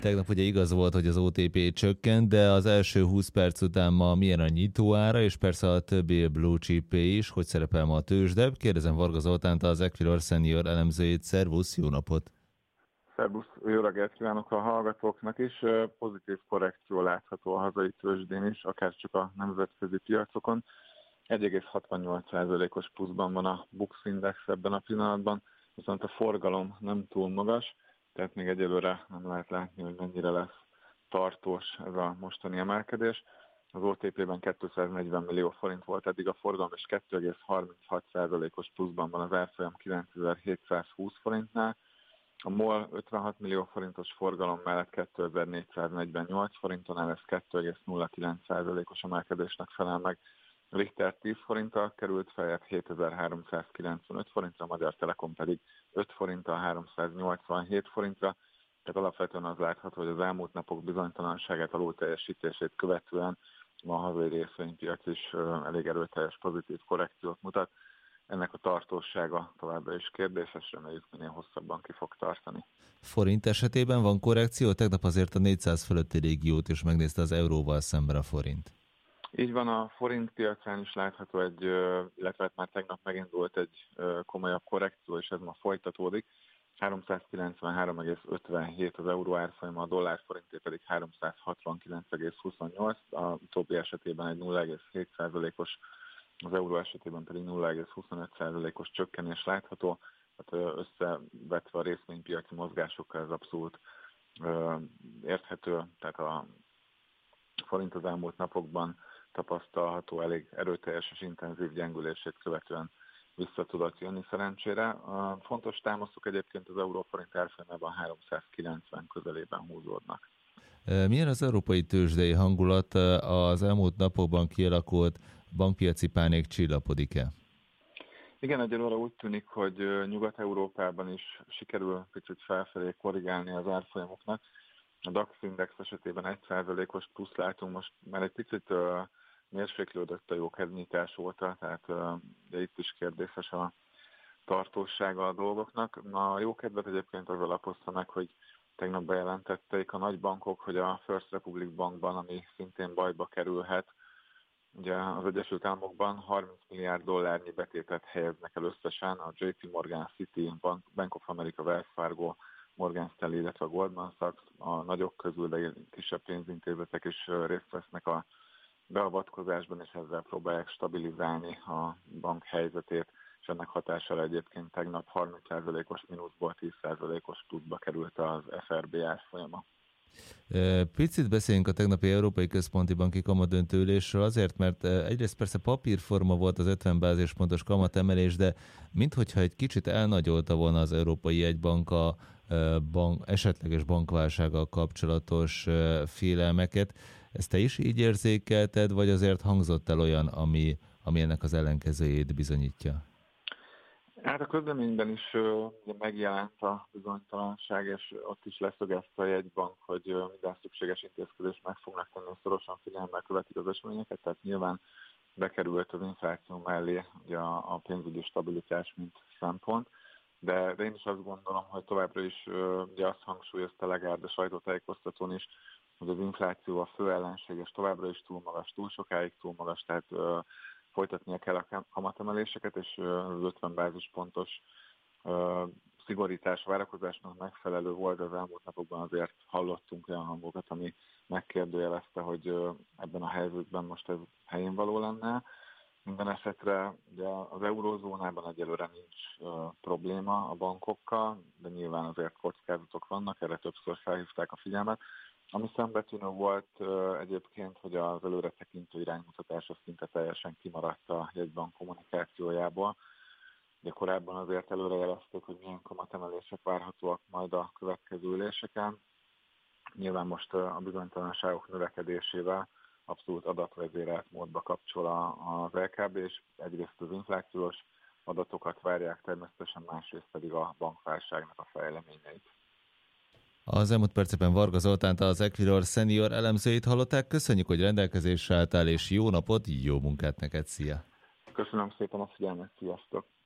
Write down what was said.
Tegnap ugye igaz volt, hogy az OTP csökkent, de az első 20 perc után ma milyen a nyitóára, és persze a többi blue chip is, hogy szerepel ma a tőzsde. Kérdezem Varga Zoltánt, az Equilor Senior elemzőjét. Szervusz, jó napot! Szerbusz, jó reggelt kívánok a hallgatóknak is. Pozitív korrekció látható a hazai tőzsdén is, akár csak a nemzetközi piacokon. 1,68%-os pluszban van a Bux Index ebben a pillanatban, viszont a forgalom nem túl magas, tehát még egyelőre nem lehet látni, hogy mennyire lesz tartós ez a mostani emelkedés. Az OTP-ben 240 millió forint volt eddig a forgalom, és 2,36%-os pluszban van az árfolyam 9720 forintnál. A MOL 56 millió forintos forgalom mellett 2448 forinton, ez 2,09%-os emelkedésnek felel meg. Richter 10 forinttal került feljebb 7395 forintra, a Magyar Telekom pedig 5 forinttal 387 forintra. Tehát alapvetően az látható, hogy az elmúlt napok bizonytalanságát, alul teljesítését követően ma a hazai részvénypiac is elég erőteljes pozitív korrekciót mutat. Ennek a tartósága továbbra is kérdéses, reméljük minél hosszabban ki fog tartani. Forint esetében van korrekció? Tegnap azért a 400 fölötti régiót is megnézte az euróval szemben a forint. Így van, a forint piacán is látható illetve már tegnap megindult egy komolyabb korrekció, és ez ma folytatódik. 393,57 az euró árfolyama, a dollár forinté pedig 369,28, a utóbbi esetében egy 0,7%-os, az euró esetében pedig 0,25%-os csökkenés látható, tehát összevetve a részvénypiaci mozgásokkal ez abszolút érthető, tehát a forint az elmúlt napokban tapasztalható elég erőteljes és intenzív gyengülését követően vissza tudott jönni szerencsére. A fontos támaszok egyébként az euróforint árfolyamában 390 közelében húzódnak. Milyen az európai tőzsdei hangulat? Az elmúlt napokban kialakult bankpiaci pánik csillapodik-e? Igen, egyelőre úgy tűnik, hogy Nyugat-Európában is sikerül picit felfelé korrigálni az árfolyamoknak. A DAX Index esetében 1%-os plusz látunk, most már egy picit mérséklődött a jókedvnyitás óta, tehát de itt is kérdéses a tartósága a dolgoknak. A jókedvet egyébként az alapozta meg, hogy tegnap bejelentették a nagybankok, hogy a First Republic Bankban, ami szintén bajba kerülhet, ugye az Egyesült Államokban 30 milliárd dollárnyi betétet helyeznek el összesen, a JP Morgan, Citi, Bank of America, Wells Fargo, Morgan Stanley, illetve a Goldman Sachs, a nagyok közül, de kisebb pénzintézetek is részt vesznek a beavatkozásban, és ezzel próbálják stabilizálni a bank helyzetét, és ennek hatására egyébként tegnap 30%-os mínuszból 10%-os pluszba került az FRB árfolyama. Picit beszéljünk a tegnapi Európai Központi Banki kamadöntőülésről azért, mert egyrészt persze papírforma volt az 50 bázispontos kamatemelés, de minthogyha egy kicsit elnagyolta volna az Európai Jegybank a esetleges bankválsággal kapcsolatos félelmeket. Ezt te is így érzékelted, vagy azért hangzott el olyan, ami ennek az ellenkezőjét bizonyítja? Hát a közleményben is megjelent a bizonytalanság, és ott is leszögezte a jegybank, hogy minden szükséges intézkedést meg fognak tenni, szorosan figyelemmel követik az eseményeket, tehát nyilván bekerült az infláció mellé ugye a pénzügyi stabilitás, mint szempont, de én is azt gondolom, hogy továbbra is ugye azt hangsúlyozta Lagarde a sajtótájékoztatón is, hogy az infláció a fő ellenség, és továbbra is túl magas, túl sokáig túl magas, tehát folytatnia kell a kamatemeléseket, és az 50 bázispontos szigorítás várakozásnak megfelelő volt, az elmúlt napokban azért hallottunk olyan hangokat, ami megkérdőjelezte, hogy ebben a helyzetben most ez helyén való lenne. Minden esetre ugye az eurózónában egyelőre nincs probléma a bankokkal, de nyilván azért kockázatok vannak, erre többször felhívták a figyelmet. Ami szembetűnő volt egyébként, hogy az előretekintő iránymutatás szinte teljesen kimaradt a jegybank kommunikációjából. De korábban azért előrejelezték, hogy milyen kamatemelések várhatóak majd a következő üléseken. Nyilván most a bizonytalanságok növekedésével abszolút adatvezérelt módba kapcsol az LKB, és egyrészt az inflációs adatokat várják természetesen, másrészt pedig a bankválságnak a fejleményeit. Az elmúlt percekben Varga Zoltánt, az Equilor Senior elemzőjét hallották. Köszönjük, hogy rendelkezésre álltál, és jó napot, jó munkát neked, szia! Köszönöm szépen a figyelmet, sziasztok!